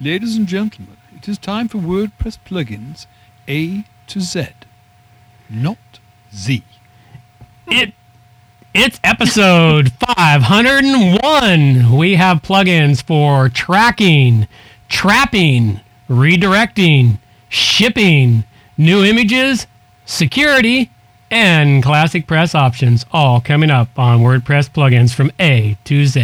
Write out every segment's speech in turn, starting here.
Ladies and gentlemen, it is time for WordPress plugins A to Z, not Z. It's episode 501. We have plugins for tracking, trapping, redirecting, shipping, new images, security, and classic press options, all coming up on WordPress plugins from A to Z.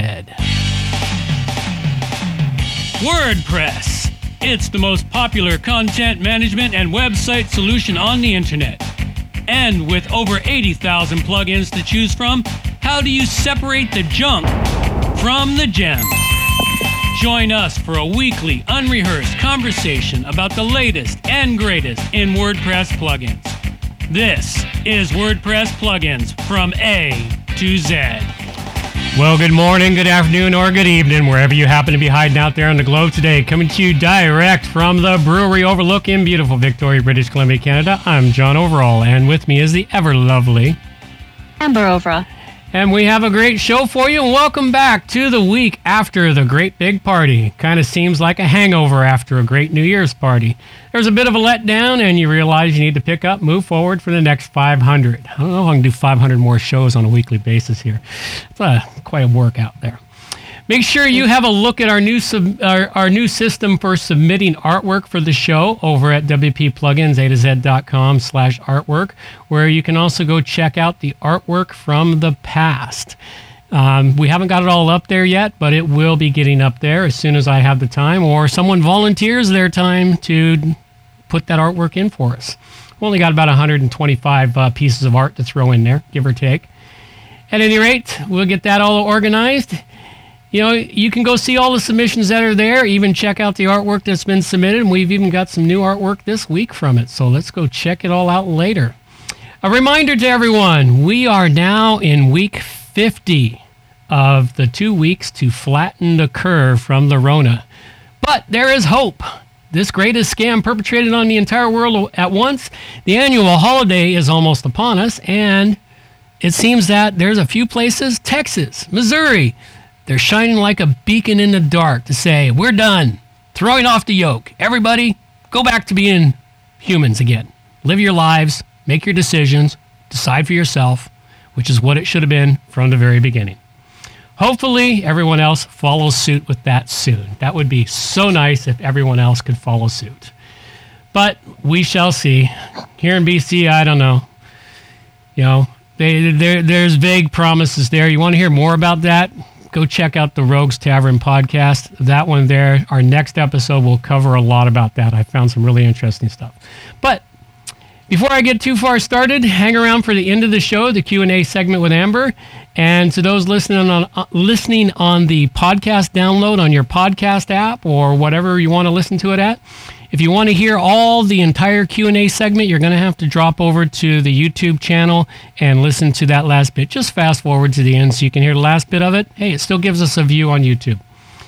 WordPress. It's the most popular content management and website solution on the internet. And with over 80,000 plugins to choose from, how do you separate the junk from the gems? Join us for a weekly, unrehearsed conversation about the latest and greatest in WordPress plugins. This is WordPress plugins from A to Z. Well, good morning, good afternoon, or good evening, wherever you happen to be hiding out there on the globe today. Coming to you direct from the Brewery Overlook in beautiful Victoria, British Columbia, Canada. I'm John Overall, and with me is the ever-lovely Amber Overall. And we have a great show for you, and welcome back to the week after the great big party. Kind of seems like a hangover after a great New Year's party. There's a bit of a letdown, and you realize you need to pick up, move forward for the next 500. I don't know if I can do 500 more shows on a weekly basis here. It's quite a workout there. Make sure you have a look at our new system for submitting artwork for the show over at wppluginsa2z.com/artwork, where you can also go check out the artwork from the past. We haven't got it all up there yet, but it will be getting up there as soon as I have the time or someone volunteers their time to put that artwork in for us. We've only got about 125 pieces of art to throw in there, give or take. At any rate, we'll get that all organized. You know, you can go see all the submissions that are there, even check out the artwork that's been submitted, and we've even got some new artwork this week from it, so let's go check it all out later. A reminder to everyone, we are now in week 50 of the 2 weeks to flatten the curve from the Rona. But there is hope. This greatest scam perpetrated on the entire world at once, the annual holiday is almost upon us, and it seems that there's a few places, Texas, Missouri, they're shining like a beacon in the dark to say, we're done, throwing off the yoke. Everybody, go back to being humans again. Live your lives, make your decisions, decide for yourself, which is what it should have been from the very beginning. Hopefully, everyone else follows suit with that soon. That would be so nice if everyone else could follow suit. But we shall see. Here in BC, I don't know. You know, there's vague promises there. You want to hear more about that? Go check out the Rogues Tavern podcast. That one there, our next episode will cover a lot about that. I found some really interesting stuff. But before I get too far started, hang around for the end of the show, the Q&A segment with Amber. And to those listening on the podcast download on your podcast app or whatever you want to listen to it at, if you want to hear all the entire Q&A segment, you're going to have to drop over to the YouTube channel and listen to that last bit. Just fast forward to the end so you can hear the last bit of it. Hey, it still gives us a view on YouTube.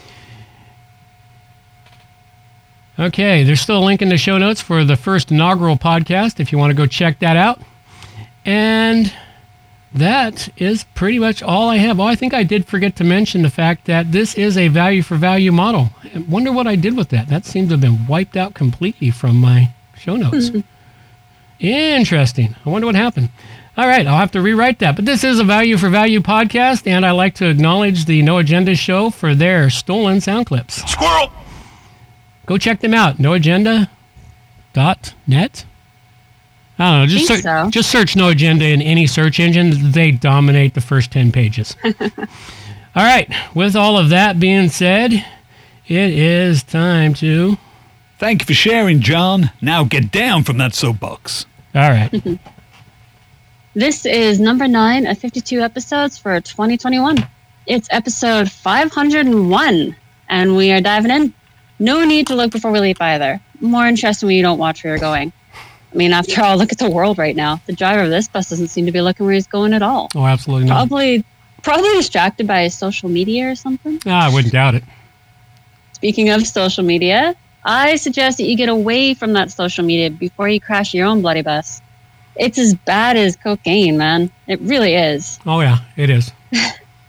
Okay, there's still a link in the show notes for the first inaugural podcast if you want to go check that out. And that is pretty much all I have. Oh, I think I did forget to mention the fact that this is a value for value model. I wonder what I did with that. That seems to have been wiped out completely from my show notes. Interesting. I wonder what happened. All right, I'll have to rewrite that. But this is a value for value podcast, and I like to acknowledge the No Agenda show for their stolen sound clips. Squirrel! Go check them out. NoAgenda.net. I don't know. Just search No Agenda in any search engine. They dominate the first 10 pages. All right. With all of that being said, it is time to... Thank you for sharing, John. Now get down from that soapbox. All right. This is number 9 of 52 episodes for 2021. It's episode 501, and we are diving in. No need to look before we leap either. More interesting when you don't watch where you're going. I mean, after all, look at the world right now. The driver of this bus doesn't seem to be looking where he's going at all. Oh, absolutely not. Probably distracted by his social media or something. I wouldn't doubt it. Speaking of social media, I suggest that you get away from that social media before you crash your own bloody bus. It's as bad as cocaine, man. It really is. Oh, yeah, it is.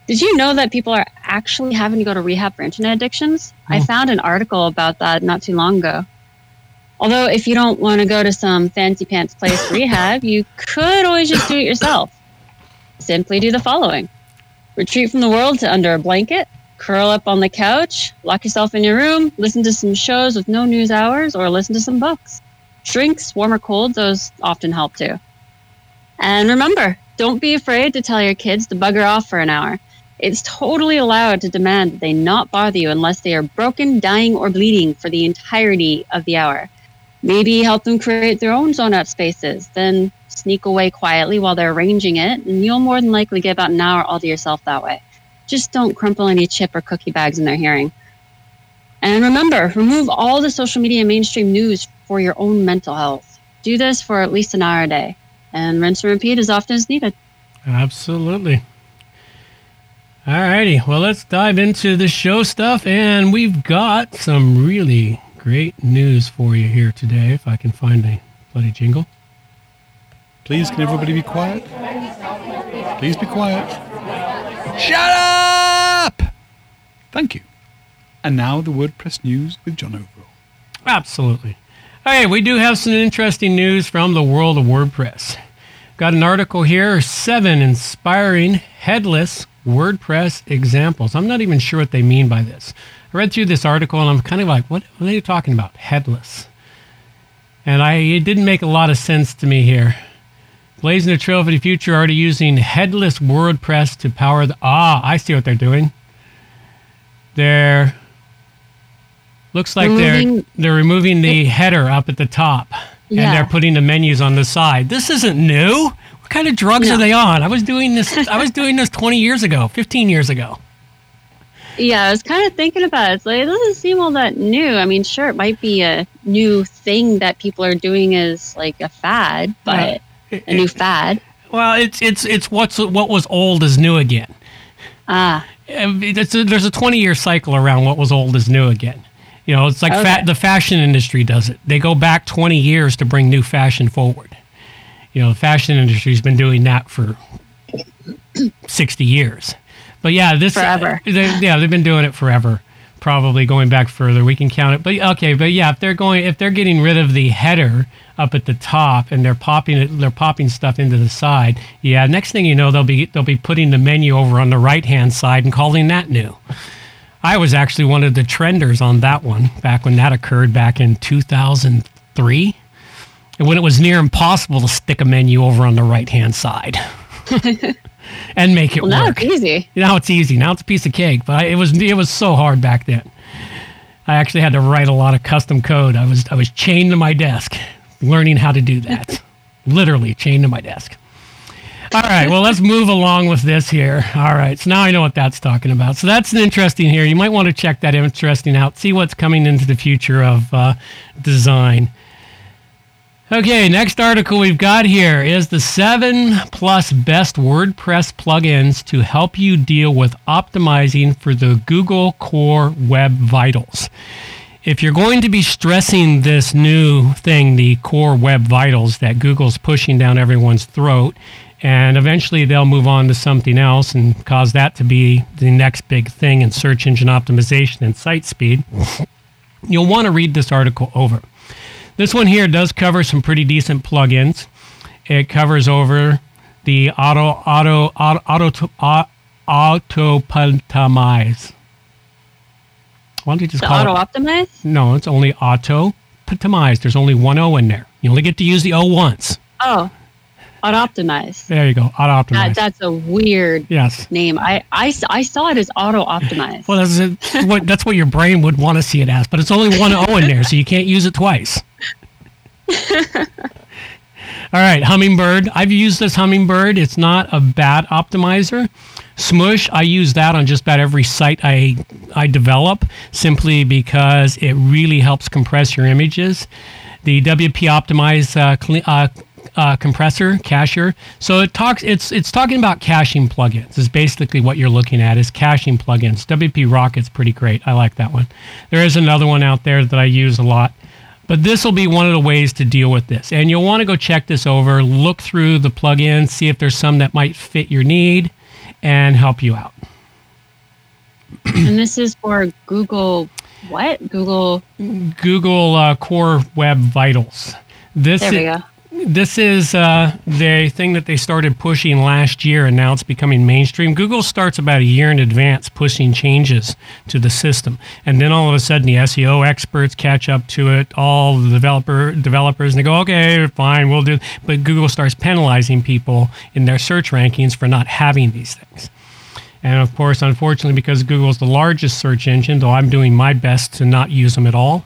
Did you know that people are actually having to go to rehab for internet addictions? I found an article about that not too long ago. Although if you don't want to go to some fancy pants place for rehab, you could always just do it yourself. Simply do the following. Retreat from the world to under a blanket, curl up on the couch, lock yourself in your room, listen to some shows with no news hours, or listen to some books. Drinks, warm or cold, those often help too. And remember, don't be afraid to tell your kids to bugger off for an hour. It's totally allowed to demand that they not bother you unless they are broken, dying, or bleeding for the entirety of the hour. Maybe help them create their own zone out spaces, then sneak away quietly while they're arranging it, and you'll more than likely get about an hour all to yourself that way. Just don't crumple any chip or cookie bags in their hearing. And remember, remove all the social media and mainstream news for your own mental health. Do this for at least an hour a day, and rinse and repeat as often as needed. Absolutely. Alrighty, well, let's dive into the show stuff, and we've got some really great news for you here today, if I can find a bloody jingle. Please, can everybody be quiet? Please be quiet. Shut up! Thank you. And now the WordPress news with John Overall. Absolutely. Okay, we do have some interesting news from the world of WordPress. Got an article here, 7 inspiring headless WordPress examples. I'm not even sure what they mean by this. I read through this article and I'm kind of like, what are they talking about? Headless. And it didn't make a lot of sense to me here. Blazing a trail for the future, already using headless WordPress to power the... I see what they're doing. Looks like they're removing the header up at the top. Yeah. And they're putting the menus on the side. This isn't new. What kind of drugs are they on? I was doing this 20 years ago, 15 years ago. Yeah, I was kind of thinking about it. It's like, it doesn't seem all that new. I mean, sure, it might be a new thing that people are doing as like a fad, but a new fad. Well, it's what was old is new again. There's a 20-year cycle around what was old is new again. You know, it's like the fashion industry does it. They go back 20 years to bring new fashion forward. You know, the fashion industry's been doing that for 60 years. But yeah, forever. They've been doing it forever. Probably going back further, we can count it. But okay, but yeah, if they're getting rid of the header up at the top and they're popping stuff into the side, yeah, next thing you know, they'll be putting the menu over on the right-hand side and calling that new. I was actually one of the trenders on that one back when that occurred back in 2003, and when it was near impossible to stick a menu over on the right-hand side. And make it work. Now it's easy. Now it's easy. Now it's a piece of cake. But it was so hard back then. I actually had to write a lot of custom code. I was chained to my desk, learning how to do that. Literally chained to my desk. All right. Well, let's move along with this here. All right. So now I know what that's talking about. So that's interesting here. You might want to check that interesting out. See what's coming into the future of design. Okay, next article we've got here is the 7+ best WordPress plugins to help you deal with optimizing for the Google Core Web Vitals. If you're going to be stressing this new thing, the Core Web Vitals that Google's pushing down everyone's throat, and eventually they'll move on to something else and cause that to be the next big thing in search engine optimization and site speed, you'll want to read this article over. This one here does cover some pretty decent plugins. It covers over the Autoptimize. Why don't you just call it Auto-Optimize? No, it's only Autoptimize. There's only one O in there. You only get to use the O once. Oh, Auto-Optimize. There you go, Auto-Optimize. That's a weird name. I saw it as Auto-Optimize. Well, that's what your brain would want to see it as, but it's only one O in there, so you can't use it twice. All right, Hummingbird. I've used this Hummingbird. It's not a bad optimizer. Smush, I use that on just about every site I develop, simply because it really helps compress your images. The WP Optimize compressor, cacher. So it's talking about caching plugins is basically what you're looking at is caching plugins. WP Rocket's pretty great. I like that one. There is another one out there that I use a lot. But this will be one of the ways to deal with this. And you'll want to go check this over, look through the plugins, see if there's some that might fit your need and help you out. And this is for Google, what? Google Core Web Vitals. There we go. This is the thing that they started pushing last year, and now it's becoming mainstream. Google starts about a year in advance pushing changes to the system, and then all of a sudden the SEO experts catch up to it, all the developers, and they go, okay, fine, we'll do. But Google starts penalizing people in their search rankings for not having these things. And of course, unfortunately, because Google is the largest search engine, though I'm doing my best to not use them at all,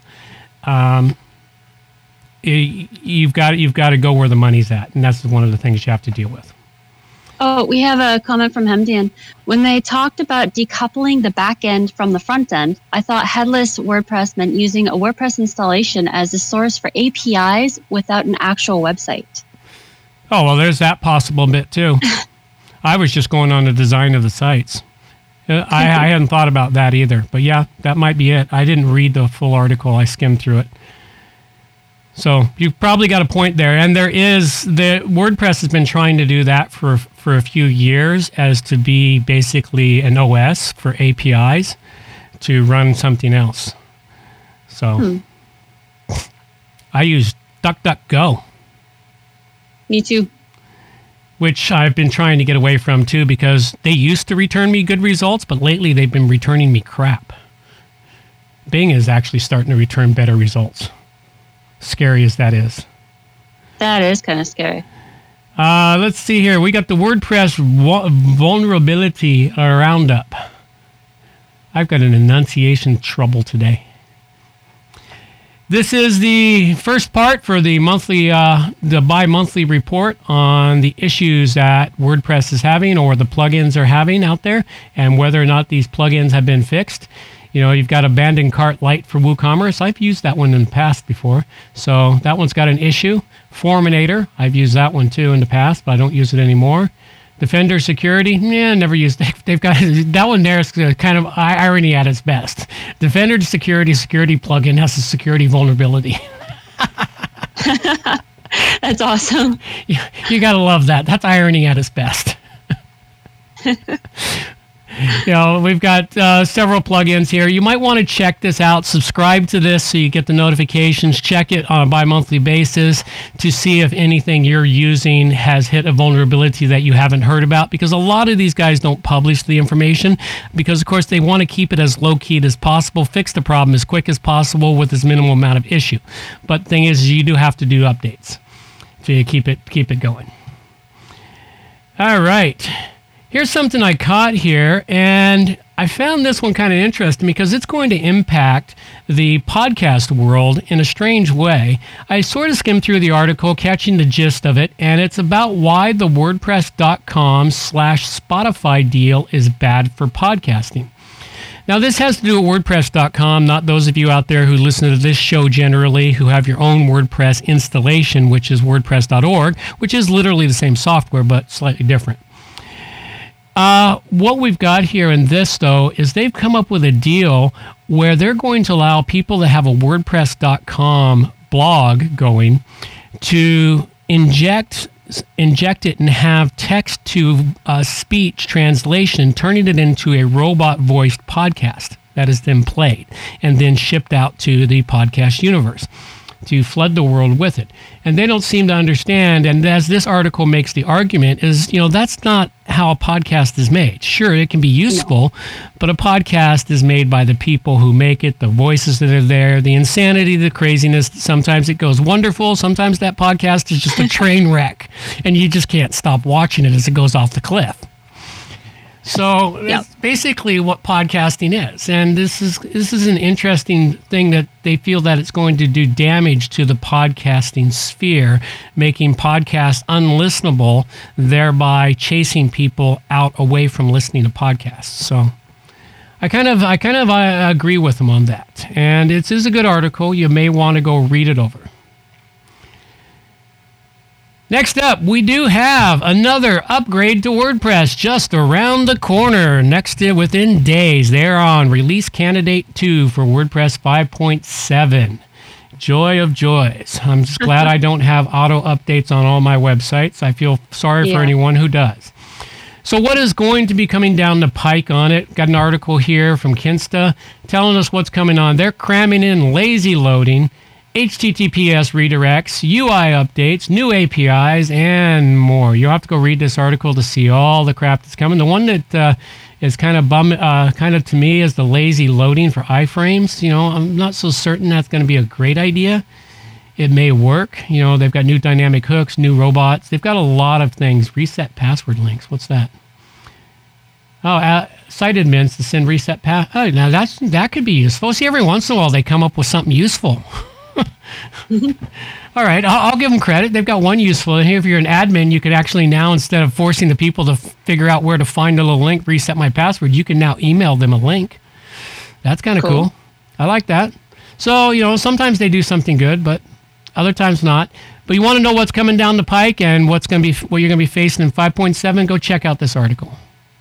you've got to go where the money's at, and that's one of the things you have to deal with. Oh, we have a comment from Hemdian. When they talked about decoupling the back end from the front end, I thought headless WordPress meant using a WordPress installation as a source for APIs without an actual website. Oh, well, there's that possible bit too. I was just going on the design of the sites. I hadn't thought about that either, but yeah, that might be it. I didn't read the full article. I skimmed through it. So you've probably got a point there. And the WordPress has been trying to do that for a few years, as to be basically an OS for APIs to run something else. So I use DuckDuckGo. Me too. Which I've been trying to get away from too, because they used to return me good results, but lately they've been returning me crap. Bing is actually starting to return better results. Scary as that is. That is kind of scary. Let's see here. We got the WordPress vulnerability roundup. I've got an enunciation trouble today. This is the first part for the bi-monthly report on the issues that WordPress is having, or the plugins are having out there, and whether or not these plugins have been fixed. You know, you've got Abandoned Cart Lite for WooCommerce. I've used that one in the past before. So that one's got an issue. Forminator, I've used that one too in the past, but I don't use it anymore. Defender Security, never used it. They've got that one there is kind of irony at its best. Defender Security plugin has a security vulnerability. That's awesome. You got to love that. That's irony at its best. You know, we've got several plugins here. You might want to check this out. Subscribe to this so you get the notifications. Check it on a bi-monthly basis to see if anything you're using has hit a vulnerability that you haven't heard about, because a lot of these guys don't publish the information because, of course, they want to keep it as low-keyed as possible, fix the problem as quick as possible with as minimal amount of issue. But the thing is, you do have to do updates to keep it going. All right. Here's something I caught here, and I found this one kind of interesting because it's going to impact the podcast world in a strange way. I sort of skimmed through the article, catching the gist of it, and it's about why the WordPress.com/Spotify deal is bad for podcasting. Now, this has to do with WordPress.com, not those of you out there who listen to this show generally who have your own WordPress installation, which is WordPress.org, which is literally the same software but slightly different. What we've got here in this, though, is they've come up with a deal where they're going to allow people that have a WordPress.com blog going to inject it and have text-to-speech translation, turning it into a robot-voiced podcast that is then played and then shipped out to the podcast universe to flood the world with it. And they don't seem to understand, and as this article makes the argument, is, that's not how a podcast is made. Sure, it can be useful, but a podcast is made by the people who make it, the voices that are there, the insanity, the craziness. Sometimes it goes wonderful. Sometimes that podcast is just a train wreck, and you just can't stop watching it as it goes off the cliff. So that's basically what podcasting is. And this is an interesting thing that they feel that it's going to do damage to the podcasting sphere, making podcasts unlistenable, thereby chasing people out away from listening to podcasts. So I kind of agree with them on that. And it is a good article. You may want to go read it over. Next up, we do have another upgrade to WordPress just around the corner. Within days, they're on Release Candidate 2 for WordPress 5.7. Joy of joys. I'm just glad I don't have auto updates on all my websites. I feel sorry for anyone who does. So what is going to be coming down the pike on it? Got an article here from Kinsta telling us what's coming on. They're cramming in lazy loading, HTTPS redirects, UI updates, new APIs, and more. You'll have to go read this article to see all the crap that's coming. The one that is kind of to me is the lazy loading for iframes. I'm not so certain that's going to be a great idea. It may work. They've got new dynamic hooks, new robots. They've got a lot of things. Reset password links. What's that? Oh, site admins to send reset pass. Oh, now that could be useful. See, every once in a while they come up with something useful. All right, I'll give them credit. They've got one useful. And here, if you're an admin, you could actually now, instead of forcing the people to figure out where to find a little link, reset my password, you can now email them a link. That's kind of cool. I like that. So, sometimes they do something good, but other times not. But you want to know what's coming down the pike and what you're going to be facing in 5.7, go check out this article.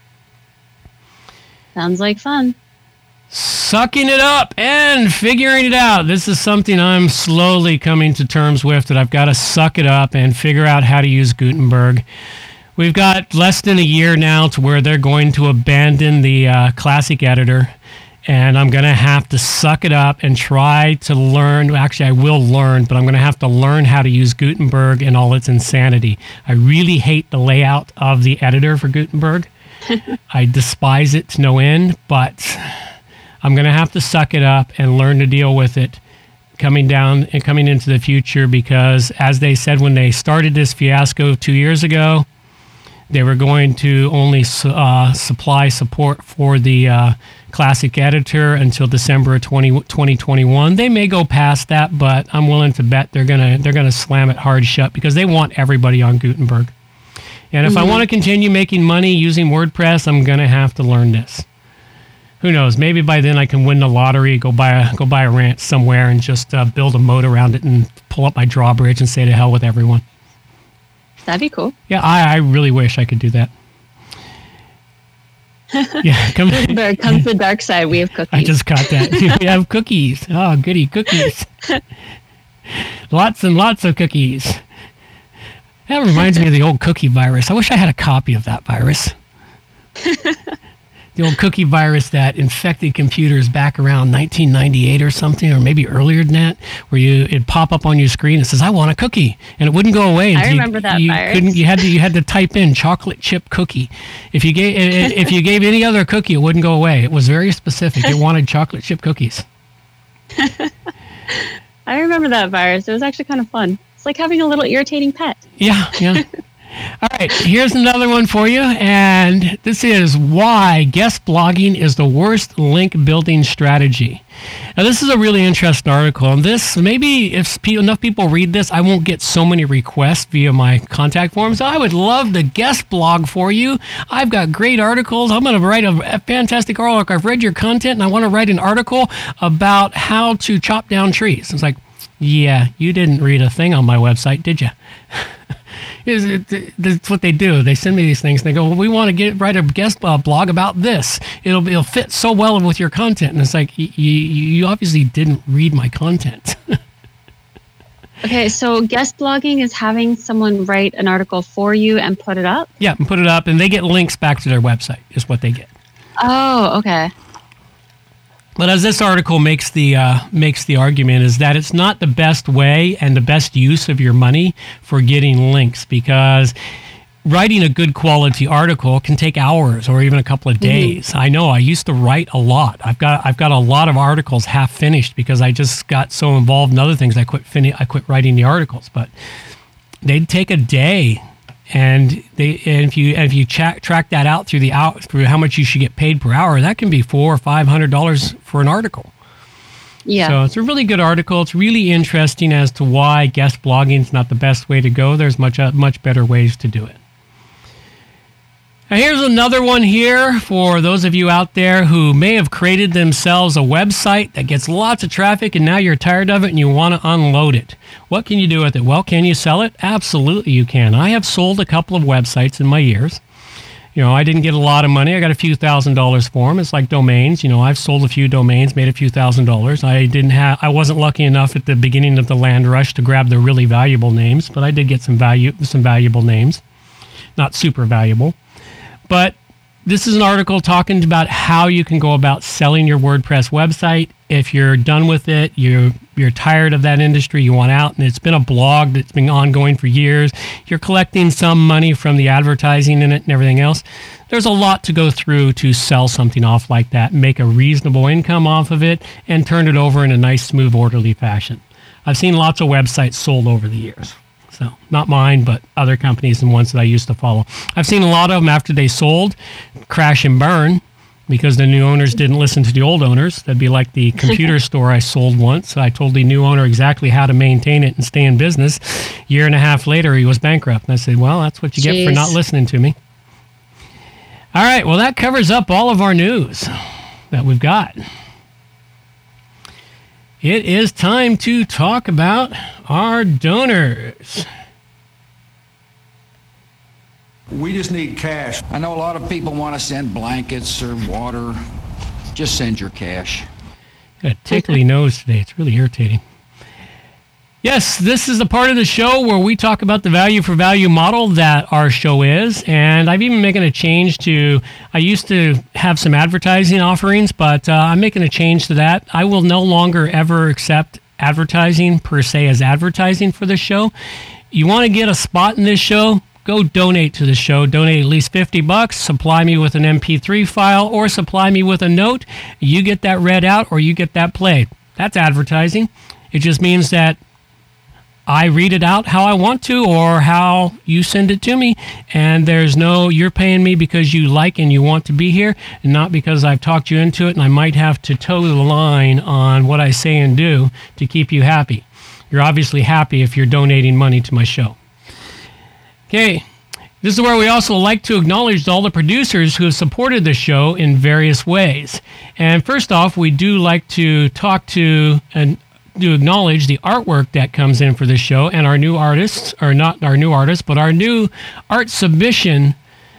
Sounds like fun. Sucking it up and figuring it out. This is something I'm slowly coming to terms with, that I've got to suck it up and figure out how to use Gutenberg. We've got less than a year now to where they're going to abandon the classic editor, and I'm going to have to suck it up and try to learn. Actually, I will learn, but I'm going to have to learn how to use Gutenberg and all its insanity. I really hate the layout of the editor for Gutenberg. I despise it to no end, but I'm going to have to suck it up and learn to deal with it coming down and coming into the future, because as they said when they started this fiasco 2 years ago, they were going to only supply support for the classic editor until December of 2021. They may go past that, but I'm willing to bet they're gonna slam it hard shut, because they want everybody on Gutenberg. And if I want to continue making money using WordPress, I'm going to have to learn this. Who knows? Maybe by then I can win the lottery, go buy a ranch somewhere, and just build a moat around it and pull up my drawbridge and say to hell with everyone. That'd be cool. Yeah, I really wish I could do that. Yeah, come to the dark side. We have cookies. I just got that. We have cookies. Oh, goody, cookies. Lots and lots of cookies. That reminds me of the old cookie virus. I wish I had a copy of that virus. The old cookie virus that infected computers back around 1998 or something, or maybe earlier than that, where it'd pop up on your screen and says, "I want a cookie," and it wouldn't go away. I remember that virus. You had to type in chocolate chip cookie. If you gave any other cookie, it wouldn't go away. It was very specific. It wanted chocolate chip cookies. I remember that virus. It was actually kind of fun. It's like having a little irritating pet. Yeah. All right, here's another one for you, and this is why guest blogging is the worst link building strategy. Now, this is a really interesting article, and this, maybe if enough people read this, I won't get so many requests via my contact forms. I would love to guest blog for you. I've got great articles. I'm going to write a fantastic article. I've read your content, and I want to write an article about how to chop down trees. It's like, yeah, you didn't read a thing on my website, did you? That's what they do. They send me these things, and they go, well, we want to write a guest blog about this. It'll fit so well with your content. And it's like, you obviously didn't read my content. Okay, so guest blogging is having someone write an article for you and put it up? Yeah, and put it up, and they get links back to their website, is what they get. Oh, okay. But as this article makes the argument, is that it's not the best way and the best use of your money for getting links, because writing a good quality article can take hours or even a couple of days. Mm-hmm. I know. I used to write a lot. I've got a lot of articles half finished because I just got so involved in other things. I quit writing the articles, but they'd take a day. And if you track that out through how much you should get paid per hour, that can be $400 or $500 for an article. Yeah. So it's a really good article. It's really interesting as to why guest blogging is not the best way to go. There's much better ways to do it. Now here's another one here for those of you out there who may have created themselves a website that gets lots of traffic, and now you're tired of it and you want to unload it. What can you do with it? Well, can you sell it? Absolutely you can. I have sold a couple of websites in my years. I didn't get a lot of money. I got a few $1,000s for them. It's like domains. I've sold a few domains, made a few $1,000s. I wasn't lucky enough at the beginning of the land rush to grab the really valuable names, but I did get some valuable names. Not super valuable. But this is an article talking about how you can go about selling your WordPress website. If you're done with it, you're tired of that industry, you want out, and it's been a blog that's been ongoing for years. You're collecting some money from the advertising in it and everything else. There's a lot to go through to sell something off like that, make a reasonable income off of it, and turn it over in a nice, smooth, orderly fashion. I've seen lots of websites sold over the years. So not mine, but other companies and ones that I used to follow. I've seen a lot of them after they sold crash and burn because the new owners didn't listen to the old owners. That'd be like the computer store I sold once. I told the new owner exactly how to maintain it and stay in business. A year and a half later, he was bankrupt. And I said, well, that's what you get for not listening to me. All right, well, that covers up all of our news that we've got. It is time to talk about our donors. We just need cash. I know a lot of people want to send blankets or water. Just send your cash. Got a tickly nose today. It's really irritating. Yes, this is the part of the show where we talk about the value for value model that our show is. And I've even making a change to, I used to have some advertising offerings, but I'm making a change to that. I will no longer ever accept advertising per se as advertising for this show. You want to get a spot in this show? Go donate to the show. Donate at least $50. Supply me with an MP3 file or supply me with a note. You get that read out or you get that played. That's advertising. It just means that I read it out how I want to or how you send it to me. And there's no, you're paying me because you like and you want to be here and not because I've talked you into it and I might have to toe the line on what I say and do to keep you happy. You're obviously happy if you're donating money to my show. Okay, this is where we also like to acknowledge all the producers who have supported the show in various ways. And first off, we do like to talk to and to acknowledge the artwork that comes in for this show and our new artists, or not our new artists, but our new art submission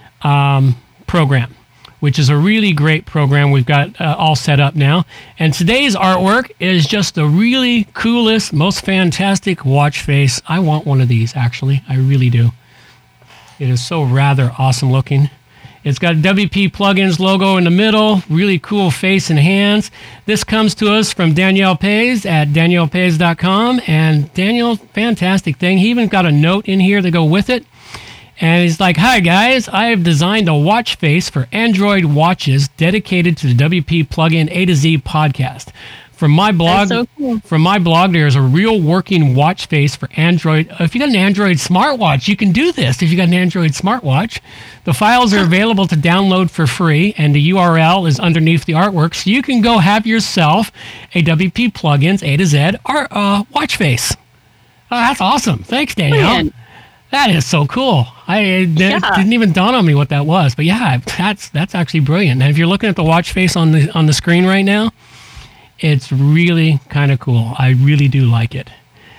program, which is a really great program we've got all set up now. And today's artwork is just the really coolest, most fantastic watch face. I want one of these, actually. I really do. It is so rather awesome looking. It's got a WP Plugins logo in the middle, really cool face and hands. This comes to us from Daniel Pays at danielpays.com. And Daniel, fantastic thing. He even got a note in here to go with it. And he's like, hi guys, I have designed a watch face for Android watches dedicated to the WP Plugin A to Z podcast. From my blog, That's so cool. From my blog, there's a real working watch face for Android. If you got an Android smartwatch, you can do this. If you got an Android smartwatch, the files are available to download for free, and the URL is underneath the artwork, so you can go have yourself a WP Plugins A to Z watch face. Oh, that's awesome. Thanks, Danielle. Brilliant. That is so cool. It didn't even dawn on me what that was, but yeah, that's actually brilliant. And if you're looking at the watch face on the screen right now, it's really kind of cool. I really do like it.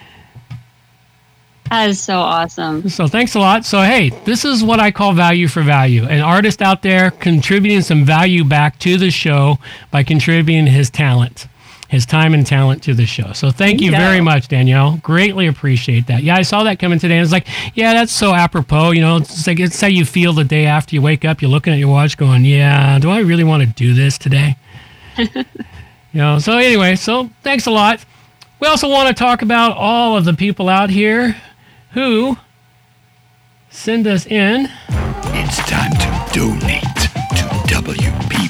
That is so awesome. So thanks a lot. So hey, this is what I call value for value. An artist out there contributing some value back to the show by contributing his talent, his time and talent to the show. So thank you very much, Danielle. Greatly appreciate that. Yeah, I saw that coming today. And it's like, yeah, that's so apropos. You know, it's like it's how you feel the day after you wake up. You're looking at your watch going, yeah, do I really want to do this today? You know, so anyway, so thanks a lot. We also want to talk about all of the people out here who send us in. It's time to donate to WP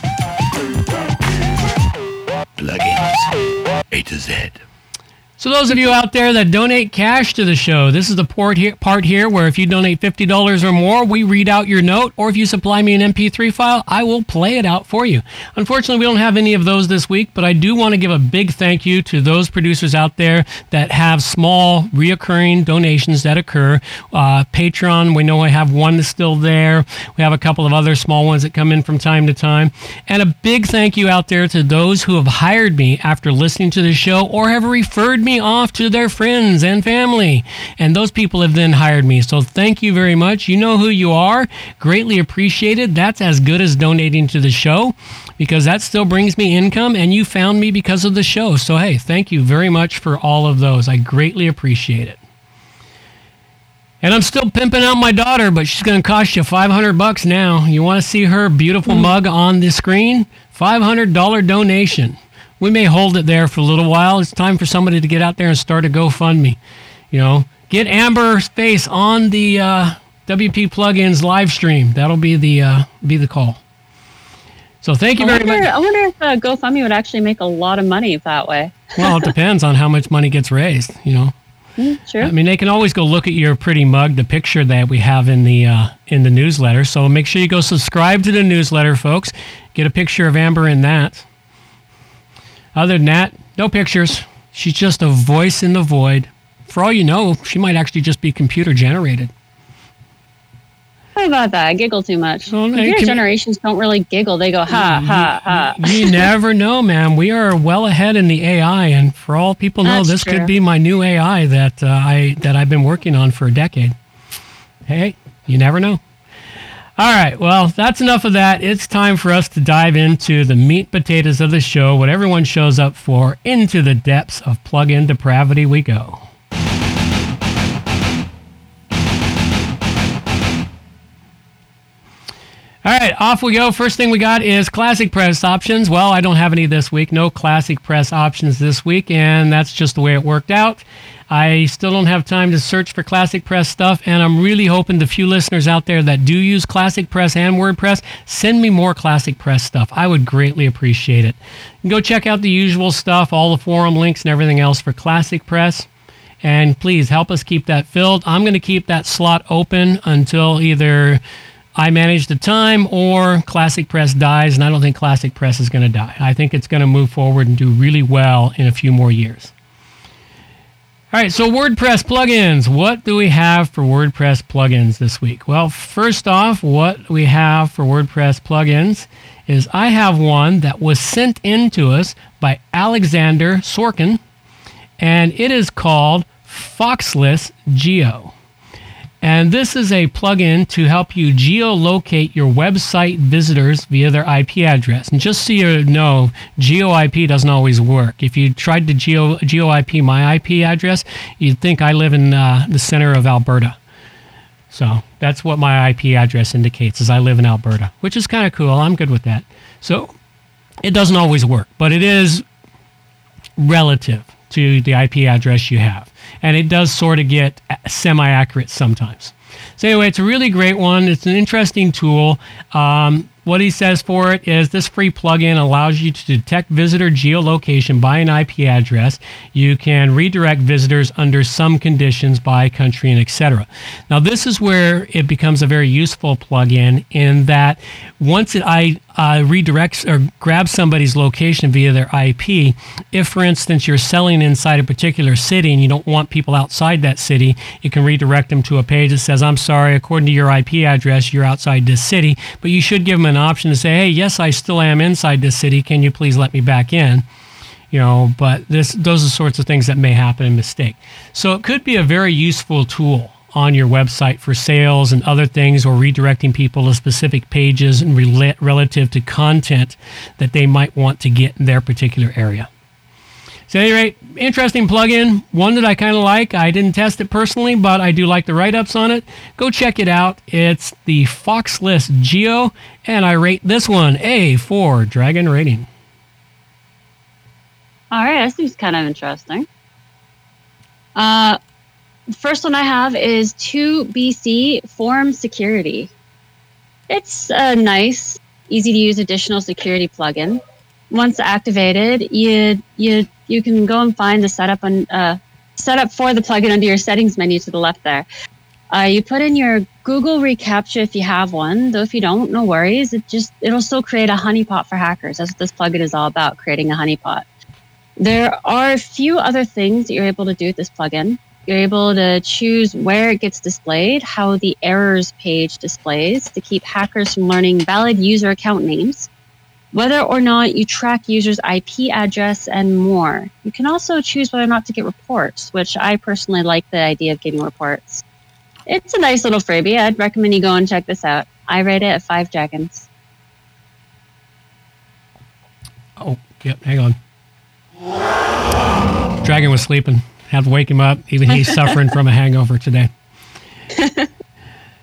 Plugins A to Z. So those of you out there that donate cash to the show, this is the part here where if you donate $50 or more, we read out your note, or if you supply me an MP3 file, I will play it out for you. Unfortunately, we don't have any of those this week, but I do want to give a big thank you to those producers out there that have small, reoccurring donations that occur. Patreon, we know I have one that's still there. We have a couple of other small ones that come in from time to time. And a big thank you out there to those who have hired me after listening to the show or have referred me off to their friends and family, and those people have then hired me. So thank you very much. You know who you are. Greatly appreciated. That's as good as donating to the show, because that still brings me income, and you found me because of the show. So hey, thank you very much for all of those. I greatly appreciate it. And I'm still pimping out my daughter, but she's going to cost you $500 now. You want to see her beautiful mug on the screen? $500 donation. We may hold it there for a little while. It's time for somebody to get out there and start a GoFundMe. You know, get Amber's face on the WP Plugins live stream. That'll be the call. So thank you very much. I wonder if GoFundMe would actually make a lot of money that way. Well, it depends on how much money gets raised, you know. Sure. I mean, they can always go look at your pretty mug, the picture that we have in the newsletter. So make sure you go subscribe to the newsletter, folks. Get a picture of Amber in that. Other than that, no pictures. She's just a voice in the void. For all you know, she might actually just be computer generated. How about that? I giggle too much. Well, Computer generations don't really giggle. They go, ha, ha, ha. You never know, man. We are well ahead in the AI, and for all people know, That's this true. could be my new AI that I've been working on for a decade. Hey, you never know. All right, well, that's enough of that. It's time for us to dive into the meat and potatoes of the show, what everyone shows up for. Into the depths of plug-in depravity we go. All right, off we go. First thing we got is Classic Press options. Well, I don't have any this week. No Classic Press options this week, and that's just the way it worked out. I still don't have time to search for Classic Press stuff, and I'm really hoping the few listeners out there that do use Classic Press and WordPress, send me more Classic Press stuff. I would greatly appreciate it. You can go check out the usual stuff, all the forum links and everything else for Classic Press. And please help us keep that filled. I'm going to keep that slot open until either I manage the time or Classic Press dies, and I don't think Classic Press is going to die. I think it's going to move forward and do really well in a few more years. All right, so WordPress plugins. What do we have for WordPress plugins this week? Well, first off, what we have for WordPress plugins is I have one that was sent in to us by Alexander Sorkin, and it is called Foxless Geo. And this is a plugin to help you geolocate your website visitors via their IP address. And just so you know, GeoIP doesn't always work. If you tried to GeoIP my IP address, you'd think I live in the center of Alberta. So that's what my IP address indicates, is I live in Alberta, which is kind of cool. I'm good with that. So it doesn't always work, but it is relative to the IP address you have. And it does sort of get semi-accurate sometimes. So anyway, it's a really great one. It's an interesting tool. What he says for it is this free plugin allows you to detect visitor geolocation by an IP address. You can redirect visitors under some conditions by country and etc. Now, this is where it becomes a very useful plugin in that once it redirects or grabs somebody's location via their IP, if, for instance, you're selling inside a particular city and you don't want people outside that city, you can redirect them to a page that says, I'm sorry, according to your IP address, you're outside this city, but you should give them an option to say, hey, yes, I still am inside this city. Can you please let me back in? You know, but those are sorts of things that may happen in mistake. So it could be a very useful tool on your website for sales and other things, or redirecting people to specific pages and relative to content that they might want to get in their particular area. So at any rate, interesting plugin, one that I kind of like. I didn't test it personally, but I do like the write-ups on it. Go check it out. It's the Foxless Geo, and I rate this one A for Dragon Rating. All right, that seems kind of interesting. The first one I have is 2BC Form Security. It's a nice, easy-to-use additional security plugin. Once activated, you can go and find the setup for the plugin under your settings menu to the left there. You put in your Google reCAPTCHA if you have one, though if you don't, no worries. It'll still create a honeypot for hackers. That's what this plugin is all about, creating a honeypot. There are a few other things that you're able to do with this plugin. You're able to choose where it gets displayed, how the errors page displays to keep hackers from learning valid user account names, whether or not you track users' IP address, and more. You can also choose whether or not to get reports, which I personally like the idea of getting reports. It's a nice little freebie. I'd recommend you go and check this out. I rate it at 5 dragons. Oh, yep, hang on. Dragon was sleeping. Had to wake him up. Even he's suffering from a hangover today.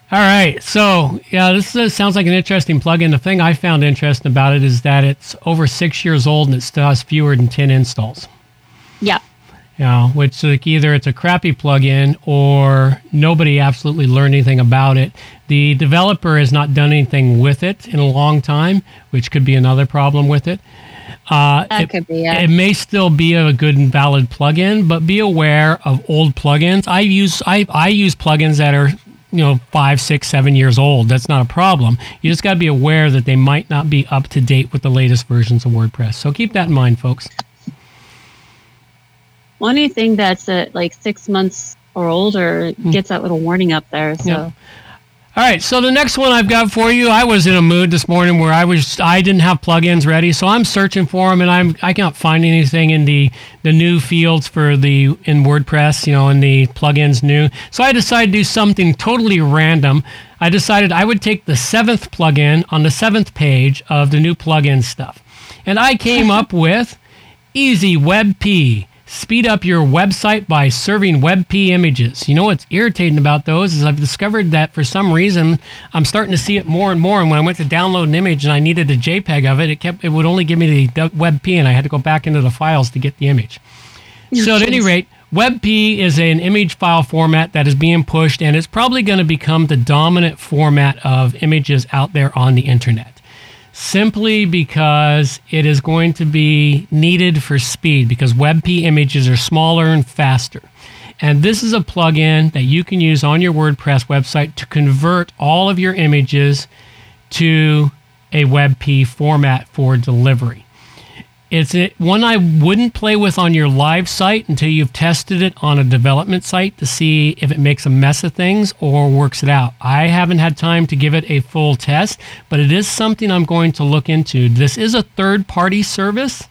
All right. So, yeah, sounds like an interesting plugin. The thing I found interesting about it is that it's over 6 years old and it still has fewer than 10 installs. Yeah. You know, which like either it's a crappy plugin or nobody absolutely learned anything about it. The developer has not done anything with it in a long time, which could be another problem with it. Could be, yeah. It may still be a good and valid plugin, but be aware of old plugins. I use plugins that are 5, 6, 7 years old. That's not a problem. You just got to be aware that they might not be up to date with the latest versions of WordPress. So keep that in mind, folks. Anything that's like 6 months or older gets that little warning up there. So. Yeah. All right, so the next one I've got for you, I was in a mood this morning where I didn't have plugins ready, so I'm searching for them, and I can't find anything in the new fields in WordPress, in the plugins new. So I decided to do something totally random. I decided I would take the 7th plugin on the 7th page of the new plugin stuff, and I came up with Easy WebP. Speed up your website by serving WebP images. You know what's irritating about those is I've discovered that for some reason I'm starting to see it more and more. And when I went to download an image and I needed a JPEG of it, it would only give me the WebP, and I had to go back into the files to get the image. So at any rate, WebP is an image file format that is being pushed, and it's probably going to become the dominant format of images out there on the internet. Simply because it is going to be needed for speed, because WebP images are smaller and faster. And this is a plugin that you can use on your WordPress website to convert all of your images to a WebP format for delivery. It's one I wouldn't play with on your live site until you've tested it on a development site to see if it makes a mess of things or works it out. I haven't had time to give it a full test, but it is something I'm going to look into. This is a third-party service,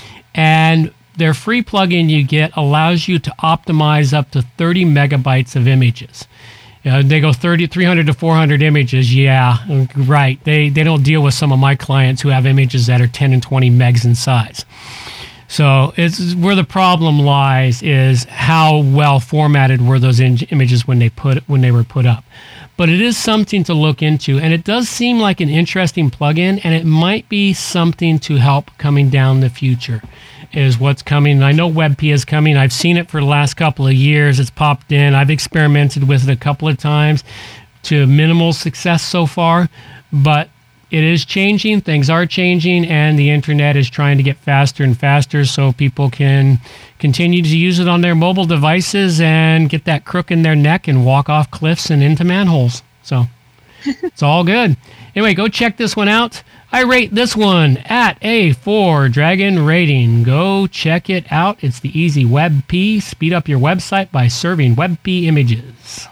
and their free plugin you get allows you to optimize up to 30 megabytes of images. They go 300 to 400 images. Yeah, right. They don't deal with some of my clients who have images that are 10 and 20 megs in size. So it's where the problem lies is how well formatted were those images when they were put up. But it is something to look into, and it does seem like an interesting plugin, and it might be something to help coming down the future. Is what's coming. I know WebP is coming. I've seen it for the last couple of years. It's popped in. I've experimented with it a couple of times to minimal success so far, but it is changing. Things are changing, and the internet is trying to get faster and faster so people can continue to use it on their mobile devices and get that crook in their neck and walk off cliffs and into manholes. So it's all good. Anyway, go check this one out. I rate this one at a 4 dragon rating. Go check it out. It's the Easy WebP. Speed up your website by serving WebP images.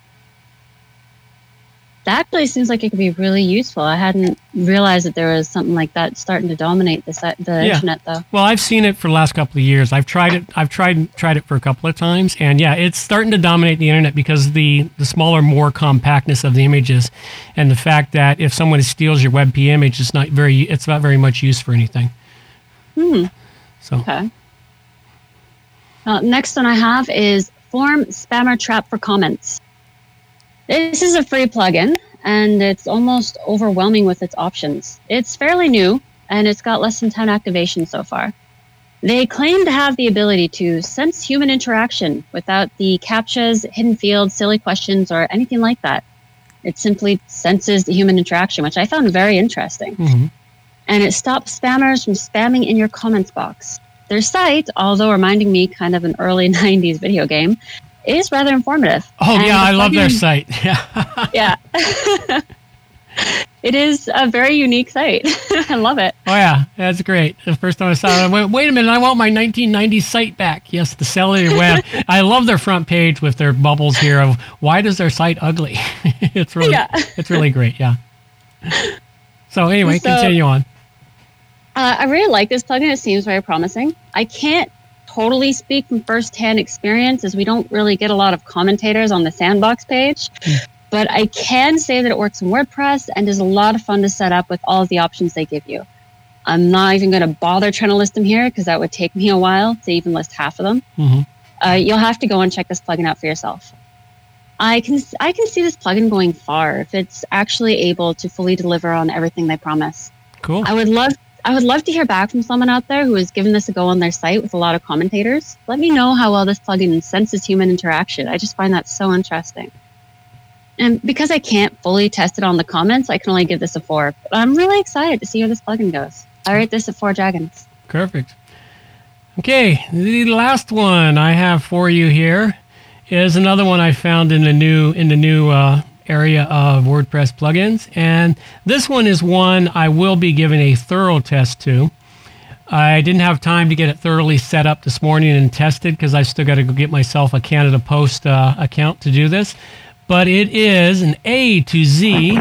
That actually seems like it could be really useful. I hadn't realized that there was something like that starting to dominate the internet, though. Well, I've seen it for the last couple of years. I've tried it. I've tried it for a couple of times, and yeah, it's starting to dominate the internet because the smaller, more compactness of the images, and the fact that if someone steals your WebP image, it's not very much use for anything. So okay. Next one I have is Form Spammer Trap for Comments. This is a free plugin, and it's almost overwhelming with its options. It's fairly new, and it's got less than 10 activations so far. They claim to have the ability to sense human interaction without the CAPTCHAs, hidden fields, silly questions, or anything like that. It simply senses the human interaction, which I found very interesting. Mm-hmm. And it stops spammers from spamming in your comments box. Their site, although reminding me kind of an early 90s video game, is rather informative. Oh, and yeah, I love their site. Yeah. Yeah. It is a very unique site. I love it. Oh, yeah, that's great. The first time I saw it, I went, wait a minute, I want my 1990s site back. Yes, the cellular web. I love their front page with their bubbles here of why does their site ugly? It's really great, yeah. So anyway, continue on. I really like this plugin. It seems very promising. I can't totally speak from first-hand experience as we don't really get a lot of commentators on the Sandbox page. But I can say that it works in WordPress and is a lot of fun to set up with all of the options they give you. I'm not even going to bother trying to list them here because that would take me a while to even list half of them. Mm-hmm. You'll have to go and check this plugin out for yourself. I can see this plugin going far if it's actually able to fully deliver on everything they promise. Cool. I would love to hear back from someone out there who has given this a go on their site with a lot of commentators. Let me know how well this plugin senses human interaction. I just find that so interesting. And because I can't fully test it on the comments, I can only give this a 4. But I'm really excited to see where this plugin goes. I rate this at 4 dragons. Perfect. Okay, the last one I have for you here is another one I found in the new area of WordPress plugins, and this one is one I will be giving a thorough test to. I didn't have time to get it thoroughly set up this morning and tested because I still got to go get myself a Canada Post account to do this. But it is an A to Z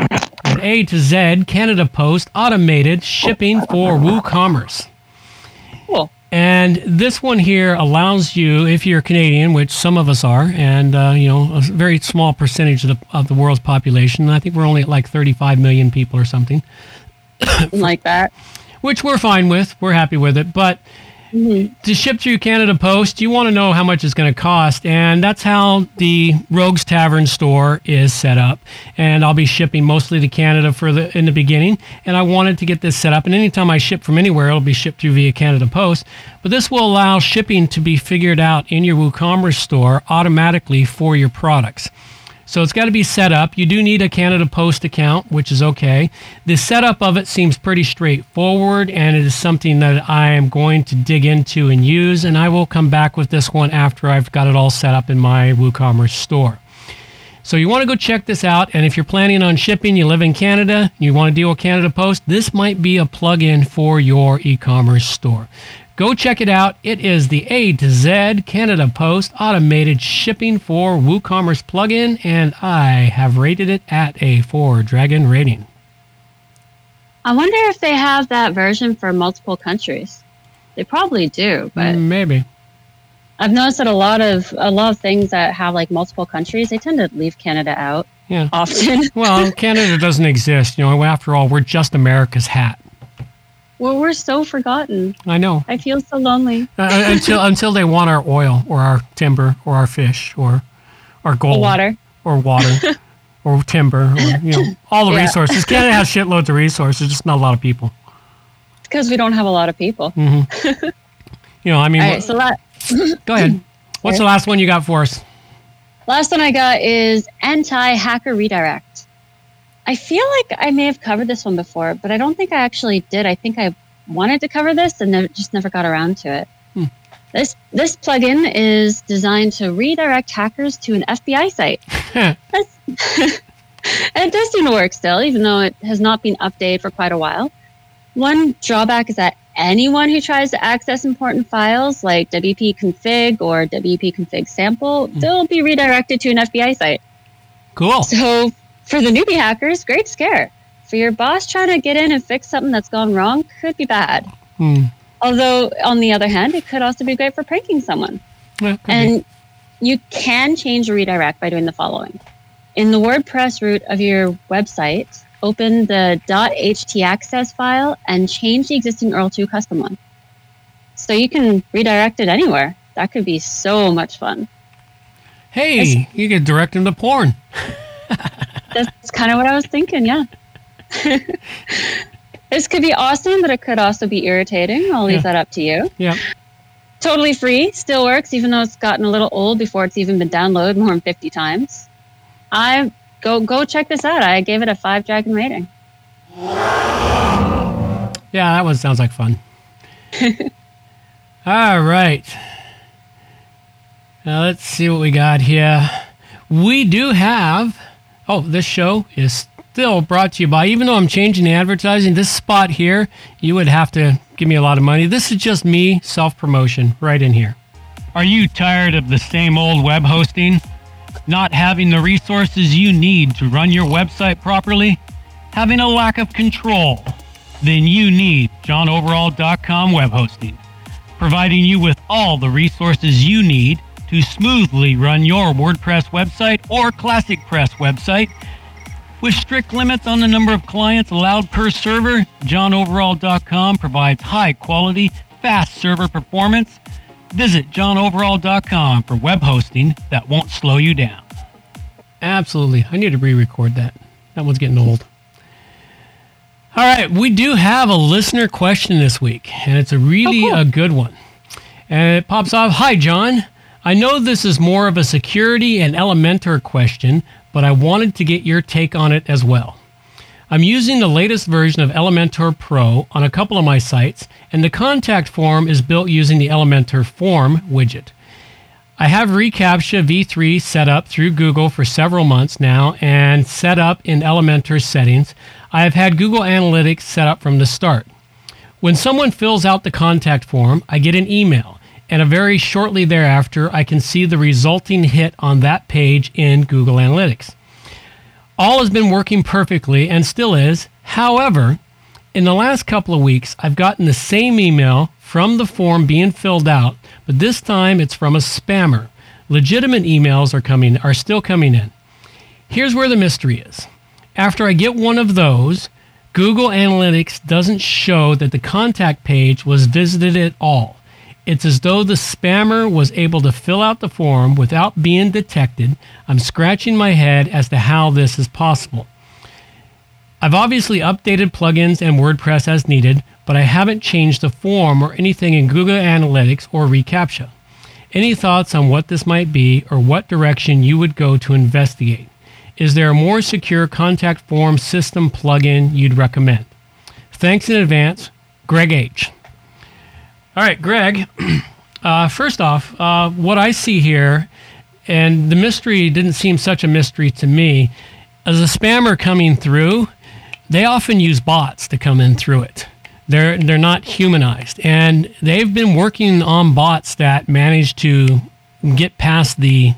Canada Post automated shipping for WooCommerce. Cool. And this one here allows you, if you're Canadian, which some of us are, and a very small percentage of the world's population. I think we're only at like 35 million people or something. Like that. Which we're fine with. We're happy with it. But to ship through Canada Post, you want to know how much it's going to cost. And that's how the Rogues Tavern store is set up. And I'll be shipping mostly to Canada in the beginning. And I wanted to get this set up. And anytime I ship from anywhere, it'll be shipped through via Canada Post. But this will allow shipping to be figured out in your WooCommerce store automatically for your products. So it's got to be set up. You do need a Canada Post account, which is okay. The setup of it seems pretty straightforward, and it is something that I am going to dig into and use, and I will come back with this one after I've got it all set up in my WooCommerce store. So you want to go check this out, and if you're planning on shipping, you live in Canada, you want to deal with Canada Post, this might be a plugin for your e-commerce store. Go check it out. It is the A to Z Canada Post automated shipping for WooCommerce plugin, and I have rated it at a 4 dragon rating. I wonder if they have that version for multiple countries. They probably do, but maybe. I've noticed that a lot of things that have like multiple countries, they tend to leave Canada out. Yeah. Often. Well, Canada doesn't exist. After all, we're just America's hat. Well, we're so forgotten. I know. I feel so lonely. Until they want our oil or our timber or our fish or our gold. Or water or timber or, all the resources. Canada has shitloads of resources, just not a lot of people. It's because we don't have a lot of people. Mm-hmm. All right, so go ahead. What's the last one you got for us? Last one I got is anti-hacker redirect. I feel like I may have covered this one before, but I don't think I actually did. I think I wanted to cover this and just never got around to it. This plugin is designed to redirect hackers to an FBI site. And it does seem to work still, even though it has not been updated for quite a while. One drawback is that anyone who tries to access important files like WP config or WP config sample, they'll be redirected to an FBI site. Cool. So for the newbie hackers, great scare. For your boss trying to get in and fix something that's gone wrong, could be bad. Although, on the other hand, it could also be great for pranking someone. Yeah, and you can change a redirect by doing the following. In the WordPress root of your website, open the .htaccess file and change the existing URL to a custom one. So you can redirect it anywhere. That could be so much fun. Hey, you could direct them to porn. That's kind of what I was thinking, yeah. This could be awesome, but it could also be irritating. I'll leave that up to you. Yeah. Totally free, still works, even though it's gotten a little old before it's even been downloaded more than 50 times. Go check this out. I gave it a 5 dragon rating. Yeah, that one sounds like fun. All right. Now let's see what we got here. We do have... this show is still brought to you by, even though I'm changing the advertising, this spot here, you would have to give me a lot of money. This is just me, self-promotion, right in here. Are you tired of the same old web hosting? Not having the resources you need to run your website properly? Having a lack of control? Then you need johnoverall.com web hosting, providing you with all the resources you need to smoothly run your WordPress website or ClassicPress website. With strict limits on the number of clients allowed per server, johnoverall.com provides high-quality, fast server performance. Visit johnoverall.com for web hosting that won't slow you down. Absolutely. I need to re-record that. That one's getting old. All right. We do have a listener question this week, and it's a really a good one. And it pops off. Hi, John. I know this is more of a security and Elementor question, but I wanted to get your take on it as well. I'm using the latest version of Elementor Pro on a couple of my sites, and the contact form is built using the Elementor Form widget. I have reCAPTCHA v3 set up through Google for several months now and set up in Elementor settings. I have had Google Analytics set up from the start. When someone fills out the contact form, I get an email, and very shortly thereafter, I can see the resulting hit on that page in Google Analytics. All has been working perfectly and still is. However, in the last couple of weeks, I've gotten the same email from the form being filled out, but this time it's from a spammer. Legitimate emails are still coming in. Here's where the mystery is. After I get one of those, Google Analytics doesn't show that the contact page was visited at all. It's as though the spammer was able to fill out the form without being detected. I'm scratching my head as to how this is possible. I've obviously updated plugins and WordPress as needed, but I haven't changed the form or anything in Google Analytics or reCAPTCHA. Any thoughts on what this might be or what direction you would go to investigate? Is there a more secure contact form system plugin you'd recommend? Thanks in advance, Greg H. All right, Greg, first off, what I see here, and the mystery didn't seem such a mystery to me, as a spammer coming through, they often use bots to come in through it. They're not humanized, and they've been working on bots that manage to get past the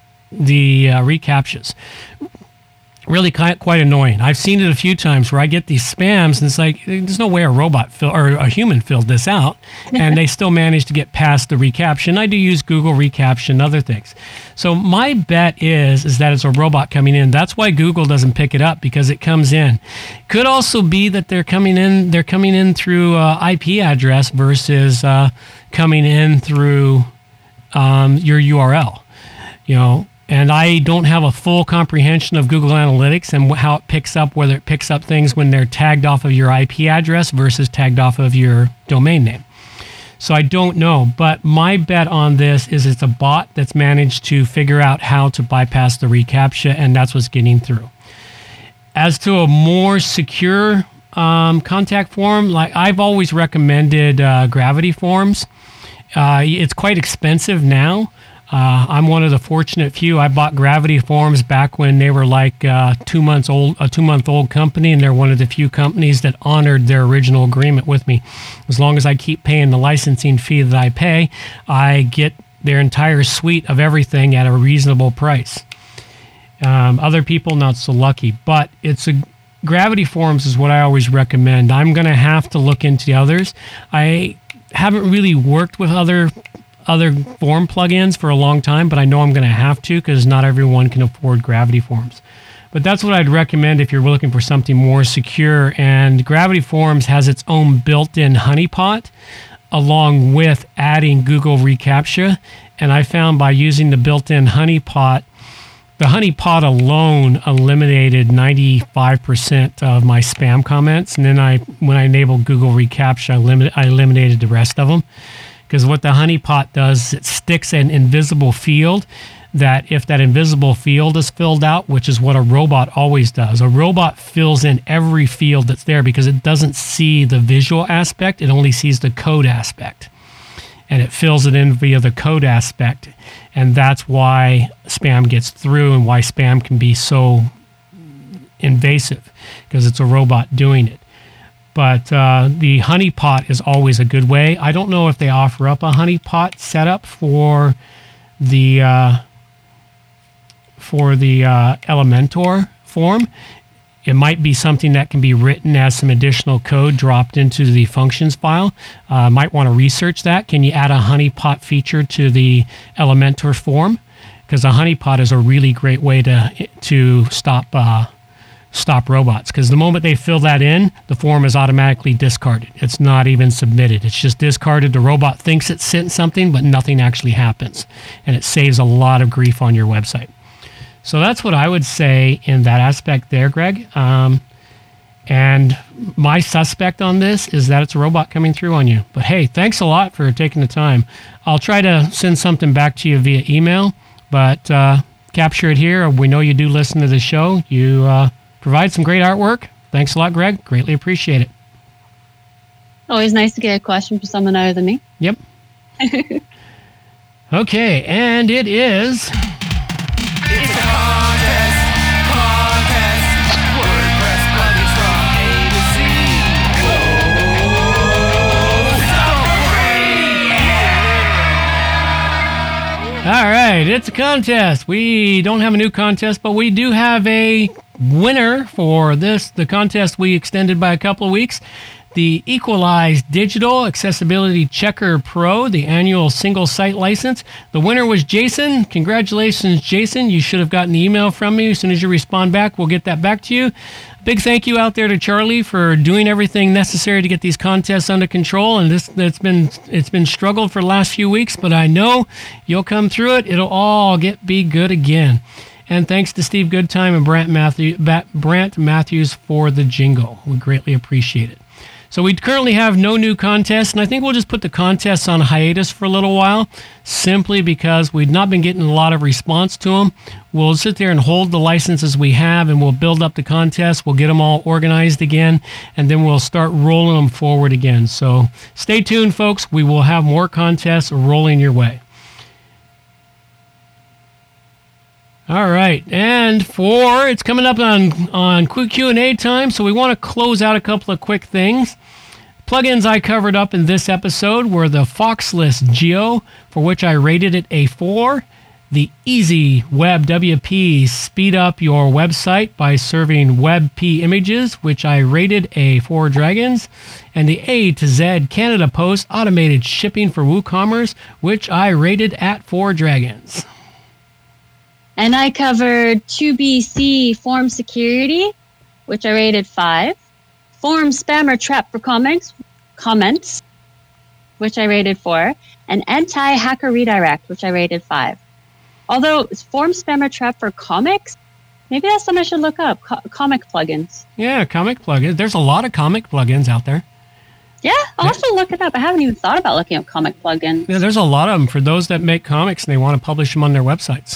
reCAPTCHAs. Really quite annoying. I've seen it a few times where I get these spams and it's like, there's no way a human filled this out, and they still manage to get past the reCAPTCHA. And I do use Google reCAPTCHA and other things. So my bet is that it's a robot coming in. That's why Google doesn't pick it up, because it comes in. Could also be that they're coming in through IP address versus coming in through your URL. And I don't have a full comprehension of Google Analytics and how it picks up, whether it picks up things when they're tagged off of your IP address versus tagged off of your domain name. So I don't know, but my bet on this is it's a bot that's managed to figure out how to bypass the reCAPTCHA, and that's what's getting through. As to a more secure contact form, like I've always recommended Gravity Forms. It's quite expensive now. I'm one of the fortunate few. I bought Gravity Forms back when they were like a 2-month old company, and they're one of the few companies that honored their original agreement with me. As long as I keep paying the licensing fee that I pay, I get their entire suite of everything at a reasonable price. Other people not so lucky, but Gravity Forms is what I always recommend. I'm going to have to look into the others. I haven't really worked with other form plugins for a long time, but I know I'm going to have to, because not everyone can afford Gravity Forms. But that's what I'd recommend if you're looking for something more secure. And Gravity Forms has its own built-in honeypot, along with adding Google reCAPTCHA. And I found by using the built-in honeypot, the honeypot alone eliminated 95% of my spam comments. And then when I enabled Google reCAPTCHA, I eliminated the rest of them. Because what the honeypot does, it sticks an invisible field that if that invisible field is filled out, which is what a robot always does, a robot fills in every field that's there because it doesn't see the visual aspect, it only sees the code aspect. And it fills it in via the code aspect. And that's why spam gets through and why spam can be so invasive, because it's a robot doing it. But the honeypot is always a good way. I don't know if they offer up a honeypot setup for the Elementor form. It might be something that can be written as some additional code dropped into the functions file. Might want to research that. Can you add a honeypot feature to the Elementor form? Because a honeypot is a really great way to stop robots, because the moment they fill that in, the form is automatically discarded. It's not even submitted. It's just discarded. The robot thinks it's sent something, but nothing actually happens, and it saves a lot of grief on your website. So that's what I would say in that aspect there, Greg. And my suspect on this is that it's a robot coming through on you. But hey, thanks a lot for taking the time. I'll try to send something back to you via email, but capture it here. We know you do listen to the show. You provide some great artwork. Thanks a lot, Greg. Greatly appreciate it. Always nice to get a question from someone other than me. Yep. Okay, and it is... It's a contest. WordPress plugins from A to Z. All right, it's a contest. We don't have a new contest, but we do have a winner for this. The contest we extended by a couple of weeks. The Equalize Digital Accessibility Checker Pro, the annual single site license. The winner was Jason. Congratulations, Jason. You should have gotten an email from me. As soon as you respond back, we'll get that back to you. Big thank you out there to Charlie for doing everything necessary to get these contests under control. And it's been struggled for the last few weeks, but I know you'll come through it. It'll all be good again. And thanks to Steve Goodtime and Brant Matthews for the jingle. We greatly appreciate it. So we currently have no new contests, and I think we'll just put the contests on hiatus for a little while, simply because we've not been getting a lot of response to them. We'll sit there and hold the licenses we have, and we'll build up the contests. We'll get them all organized again, and then we'll start rolling them forward again. So stay tuned, folks. We will have more contests rolling your way. All right, and it's coming up on quick Q&A time, so we want to close out a couple of quick things. Plugins I covered up in this episode were the Foxless Geo, for which I rated it a 4, the Easy Web WP speed up your website by serving WebP images, which I rated a 4 dragons, and the A to Z Canada Post automated shipping for WooCommerce, which I rated at 4 dragons. And I covered 2BC form security, which I rated 5. Form spammer trap for comments, which I rated 4. And anti-hacker redirect, which I rated 5. Although form spammer trap for comics, maybe that's something I should look up. Comic plugins. Yeah, comic plugins. There's a lot of comic plugins out there. Yeah, I'll also look it up. I haven't even thought about looking up comic plugins. Yeah, there's a lot of them for those that make comics and they want to publish them on their websites.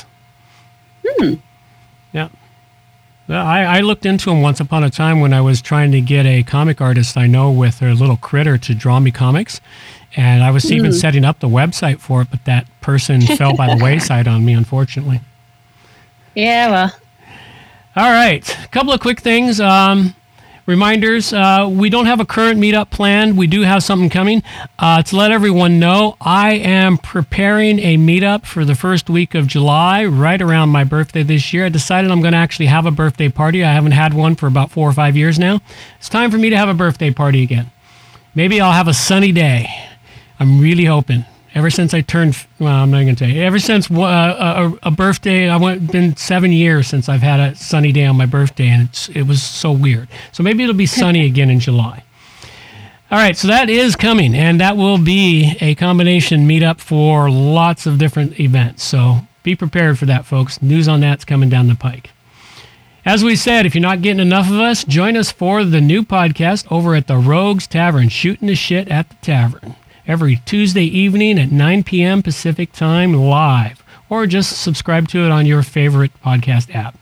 Yeah. I looked into them once upon a time when I was trying to get a comic artist I know with her little critter to draw me comics. And I was even setting up the website for it, but that person fell by the wayside on me, unfortunately. Yeah, well. All right. A couple of quick things. Reminders, we don't have a current meetup planned. We do have something coming. To let everyone know, I am preparing a meetup for the first week of July, right around my birthday this year. I decided I'm going to actually have a birthday party. I haven't had one for about 4 or 5 years now. It's time for me to have a birthday party again. Maybe I'll have a sunny day. I'm really hoping. Ever since I turned, well, I'm not going to tell you. Ever since a birthday, been 7 years since I've had a sunny day on my birthday, and it was so weird. So maybe it'll be sunny again in July. All right, so that is coming, and that will be a combination meetup for lots of different events. So be prepared for that, folks. News on that's coming down the pike. As we said, if you're not getting enough of us, join us for the new podcast over at the Rogues Tavern, shooting the shit at the tavern. Every Tuesday evening at 9 p.m. Pacific Time live, or just subscribe to it on your favorite podcast app.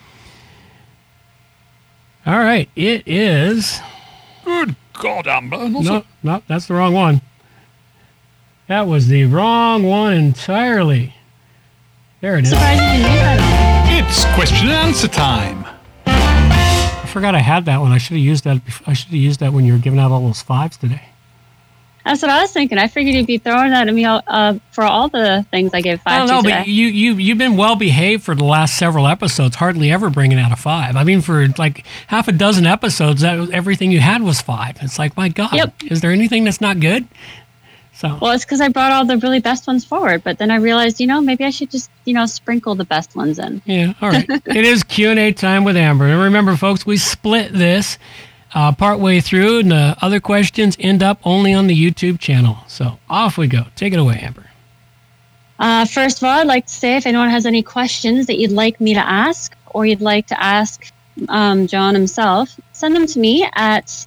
All right, it is... Good God, Amber. No, that's the wrong one. That was the wrong one entirely. There it is. Surprised you didn't use that. It's question and answer time. I forgot I had that one. I should have used that. I should have used that when you were giving out all those 5s today. That's what I was thinking. I figured you'd be throwing that at me for all the things I gave 5 to. I don't know, today. but you've been well behaved for the last several episodes, hardly ever bringing out a 5. I mean, for like half a dozen episodes, everything you had was 5. It's like, my God, Is there anything that's not good? So. Well, it's because I brought all the really best ones forward, but then I realized, maybe I should just, sprinkle the best ones in. Yeah, all right. It is Q&A time with Amber. And remember, folks, we split this partway through, and the other questions end up only on the YouTube channel. So off we go. Take it away, Amber. First of all, I'd like to say if anyone has any questions that you'd like me to ask or you'd like to ask John himself, send them to me at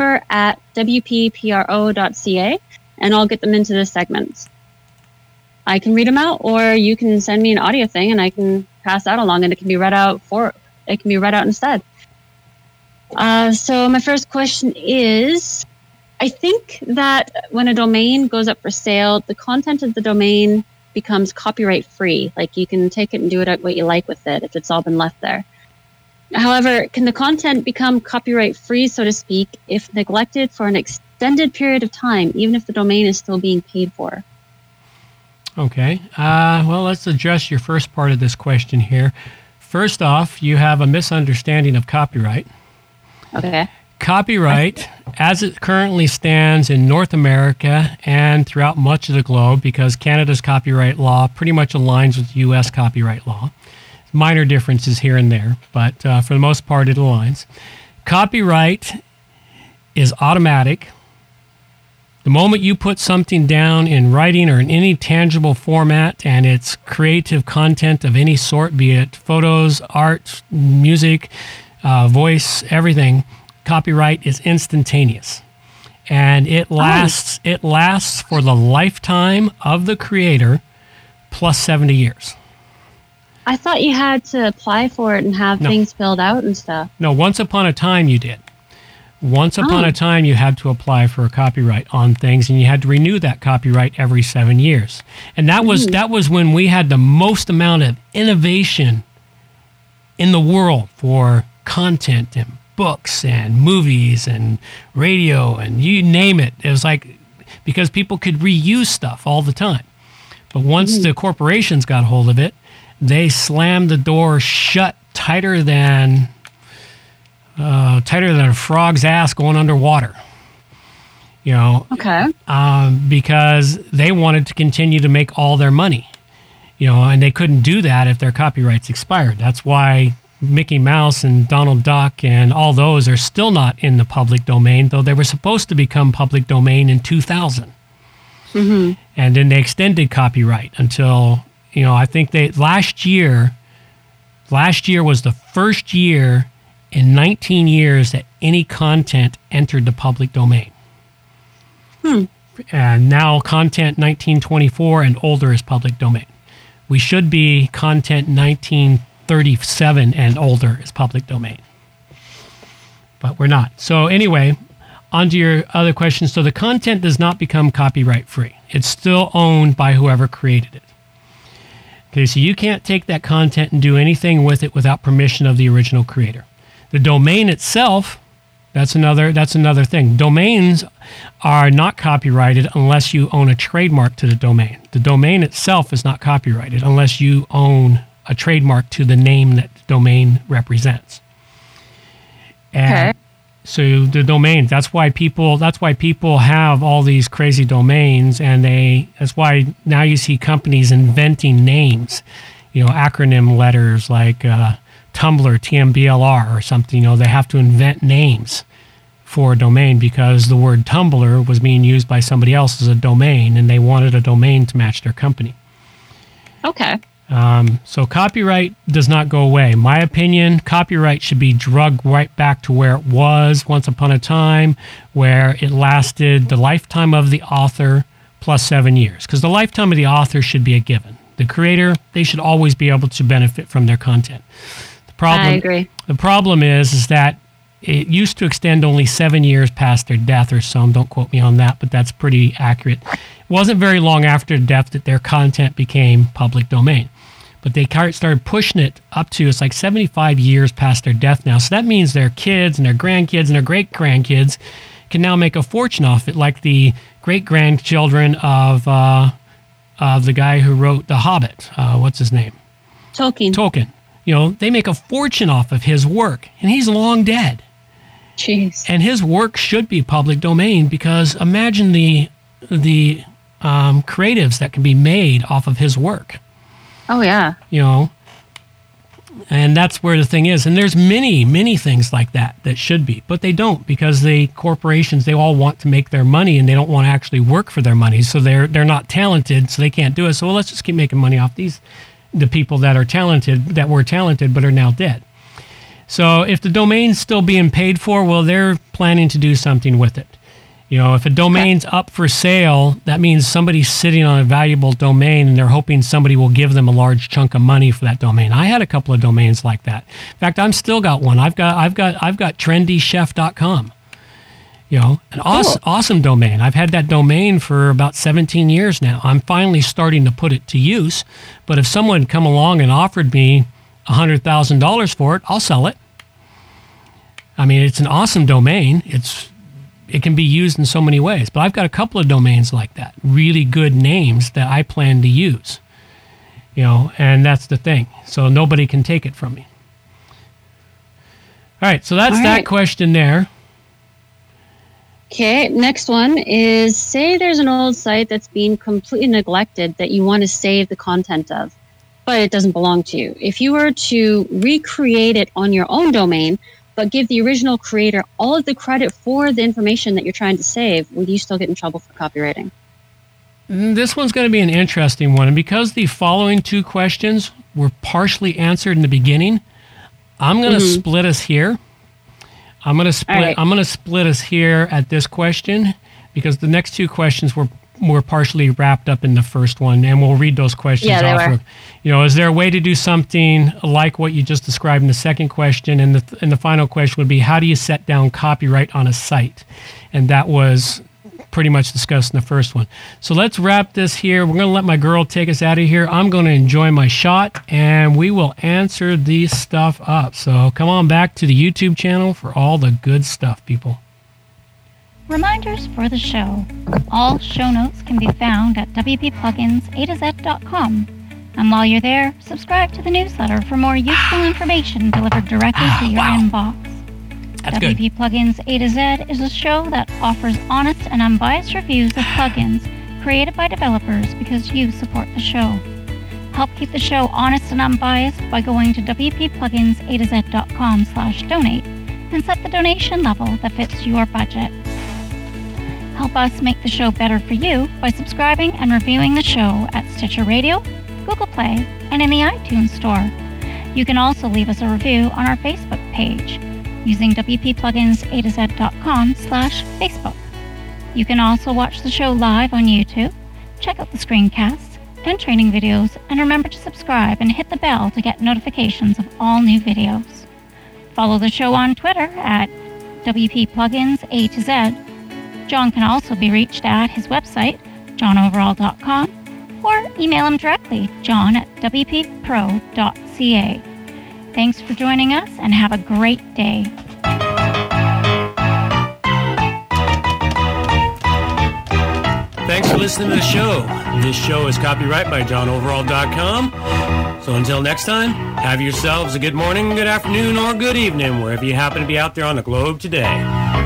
amber@wppro.ca and I'll get them into this segment. I can read them out, or you can send me an audio thing and I can pass that along and it can be read out instead. So my first question is, I think that when a domain goes up for sale, the content of the domain becomes copyright free. Like you can take it and do it what you like with it if it's all been left there. However, can the content become copyright free, so to speak, if neglected for an extended period of time, even if the domain is still being paid for? Okay. Well, let's address your first part of this question here. First off, you have a misunderstanding of copyright. Okay. Copyright, as it currently stands in North America and throughout much of the globe, because Canada's copyright law pretty much aligns with U.S. copyright law. Minor differences here and there, but for the most part, it aligns. Copyright is automatic. The moment you put something down in writing or in any tangible format and it's creative content of any sort, be it photos, art, music, voice, everything, copyright is instantaneous. And it lasts for the lifetime of the creator plus 70 years. I thought you had to apply for it and have things filled out and stuff. No, once upon a time you did. Once upon a time, you had to apply for a copyright on things, and you had to renew that copyright every 7 years. And that was when we had the most amount of innovation in the world for content and books and movies and radio and you name it. It was like because people could reuse stuff all the time. But once the corporations got hold of it, they slammed the door shut tighter than a frog's ass going underwater, Okay. Because they wanted to continue to make all their money, and they couldn't do that if their copyrights expired. That's why Mickey Mouse and Donald Duck and all those are still not in the public domain, though they were supposed to become public domain in 2000. Mm-hmm. And then they extended copyright until, I think last year was the first year in 19 years that any content entered the public domain. And now content 1924 and older is public domain. We should be content 1937 and older is public domain. But we're not. So anyway, on to your other question. So the content does not become copyright free. It's still owned by whoever created it. Okay, so you can't take that content and do anything with it without permission of the original creator. The domain itself, that's another thing. Domains are not copyrighted unless you own a trademark to the domain. The domain itself is not copyrighted unless you own a trademark to the name that the domain represents. And so the domain, that's why people have all these crazy domains, and that's why now you see companies inventing names, acronym letters like Tumblr, TMBLR or something, they have to invent names for a domain because the word Tumblr was being used by somebody else as a domain and they wanted a domain to match their company. Okay. So copyright does not go away. My opinion, copyright should be drugged right back to where it was once upon a time, where it lasted the lifetime of the author plus 7 years. Because the lifetime of the author should be a given. The creator, they should always be able to benefit from their content. I agree. The problem is that it used to extend only 7 years past their death or so. Don't quote me on that, but that's pretty accurate. It wasn't very long after death that their content became public domain. But they started pushing it up to, it's like 75 years past their death now. So that means their kids and their grandkids and their great-grandkids can now make a fortune off it, like the great-grandchildren of the guy who wrote The Hobbit. What's his name? Tolkien. They make a fortune off of his work, and he's long dead. Jeez. And his work should be public domain because imagine the creatives that can be made off of his work. Oh, yeah. And that's where the thing is. And there's many things like that should be, but they don't, because the corporations, they all want to make their money and they don't want to actually work for their money. So they're not talented, so they can't do it. So let's just keep making money off the people that are talented, that were talented but are now dead. So if the domain's still being paid for, well, they're planning to do something with it. You know, if a domain's up for sale, that means somebody's sitting on a valuable domain and they're hoping somebody will give them a large chunk of money for that domain. I had a couple of domains like that. In fact, I'm still got one. I've got trendychef.com. You know, an awesome domain. I've had that domain for about 17 years now. I'm finally starting to put it to use. But if someone come along and offered me $100,000 for it, I'll sell it. I mean, it's an awesome domain. It can be used in so many ways. But I've got a couple of domains like that, really good names that I plan to use. You know, and that's the thing. So nobody can take it from me. All right, so that's that question there. Okay, next one is, say there's an old site that's being completely neglected that you want to save the content of, but it doesn't belong to you. If you were to recreate it on your own domain, but give the original creator all of the credit for the information that you're trying to save, would you still get in trouble for copywriting? This one's going to be an interesting one. And because the following two questions were partially answered in the beginning, I'm going to split us here. I'm going to split us here at this question, because the next two questions were partially wrapped up in the first one, and we'll read those questions off. You know, is there a way to do something like what you just described in the second question? And the final question would be, how do you set down copyright on a site? And that was pretty much discussed in the first one. So let's wrap this here. We're going to let my girl take us out of here. I'm going to enjoy my shot, and we will answer these stuff up. So come on back to the YouTube channel for all the good stuff, people. Reminders for the show. All show notes can be found at wppluginsa2z.com. And while you're there, subscribe to the newsletter for more useful information delivered directly to your inbox. That's WP good. Plugins A to Z is a show that offers honest and unbiased reviews of plugins created by developers because you support the show. Help keep the show honest and unbiased by going to wppluginsa2z.com/donate and set the donation level that fits your budget. Help us make the show better for you by subscribing and reviewing the show at Stitcher Radio, Google Play, and in the iTunes Store. You can also leave us a review on our Facebook page using wppluginsa2z.com/Facebook. You can also watch the show live on YouTube, check out the screencasts and training videos, and remember to subscribe and hit the bell to get notifications of all new videos. Follow the show on Twitter at WPPluginsA2Z. John can also be reached at his website, johnoverall.com, or email him directly, john@wppro.ca. Thanks for joining us, and have a great day. Thanks for listening to the show. This show is copyright by johnoverall.com. So until next time, have yourselves a good morning, good afternoon, or good evening, wherever you happen to be out there on the globe today.